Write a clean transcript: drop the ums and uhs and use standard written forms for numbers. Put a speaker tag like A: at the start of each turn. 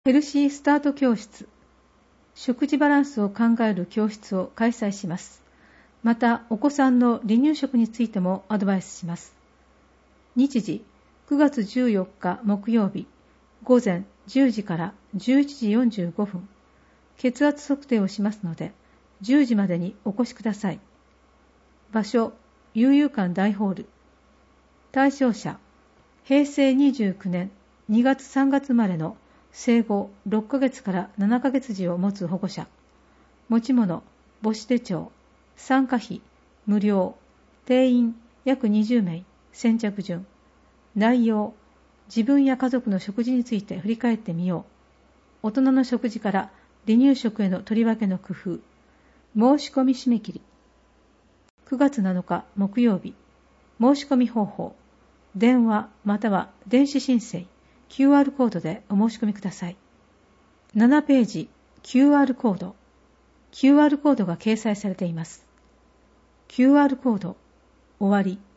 A: ヘルシースタート教室、食事バランスを考える教室を開催します。また、お子さんの離乳食についてもアドバイスします。日時、9月14日木曜日、午前10時から11時45分、血圧測定をしますので、10時までにお越しください。場所、悠々館大ホール。対象者、平成29年2月3月生まれの生後6ヶ月から7ヶ月児を持つ保護者。持ち物、母子手帳。参加費、無料。定員、約20名。先着順。内容、自分や家族の食事について振り返ってみよう。大人の食事から離乳食への取り分けの工夫。申し込み締め切り。9月7日木曜日。申し込み方法。電話または電子申請。QR コードでお申し込みください。7ページ QR コード。QR コードが掲載されています。QR コード終わり。